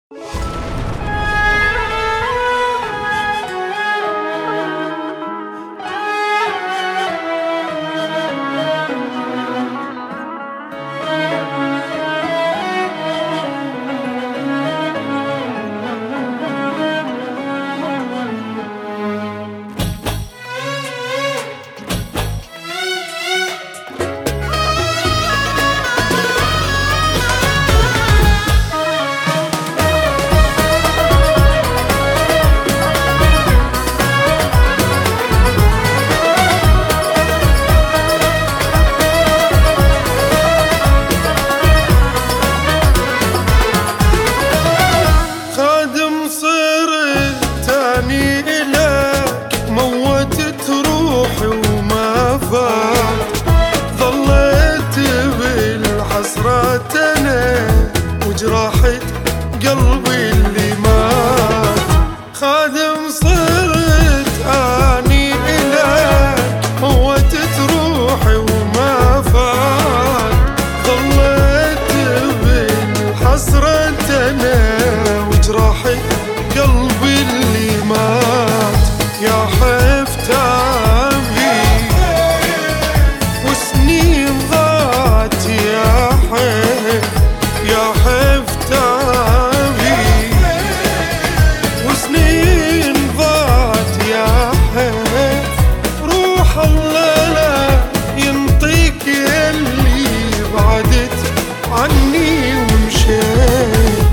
وجراحة قلبي اللي مات. خادم صرت اني الك، موتت روحي وما فات. ظليت بالحسرة انا وجراحة قلبي اللي مات. يا حفتامي وسنين ضاعت يا حيف، يا حفتامي وسنين ضاعت يا حيف. روح الله لا ينطيك يلي بعدت عني ومشيت.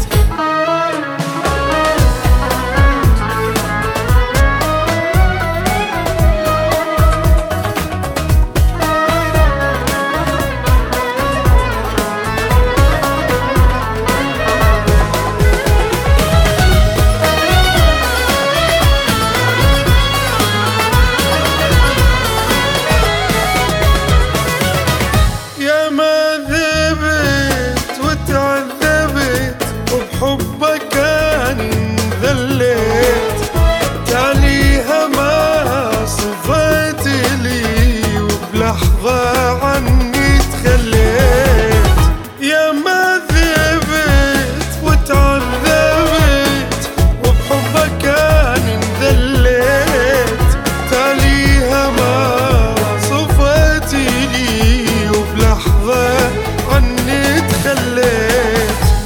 وبحبك أنا انذليت، تاليها ما صفيت لي وبلحظة عني تخليت. يا ما ذبت وتعذبت وبحبك أنا انذليت، تاليها ما صفيت لي وبلحظة عني تخليت.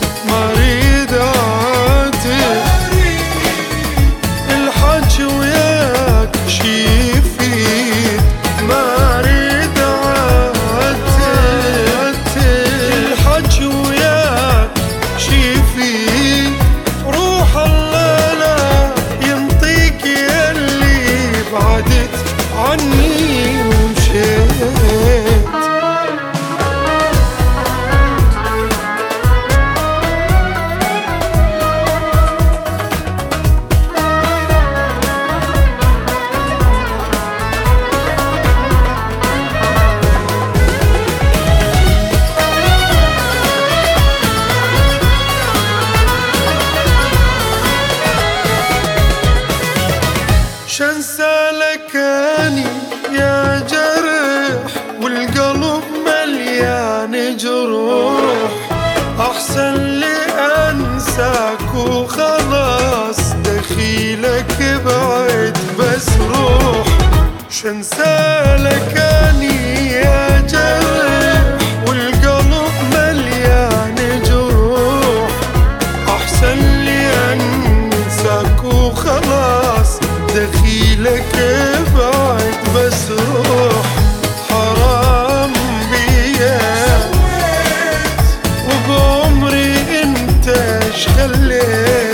عني ومشيت. شنسى لك اني يا جرح والقلب مليان جروح. احسن لي انساك وخلاص دخيلك بعد بس روح. شنسى لك اني يا جرح والقلب مليان جروح. احسن لي انساك وخلاص دخيلك بعد بس روح. حرام بيا وبعمري انت ايش خليت.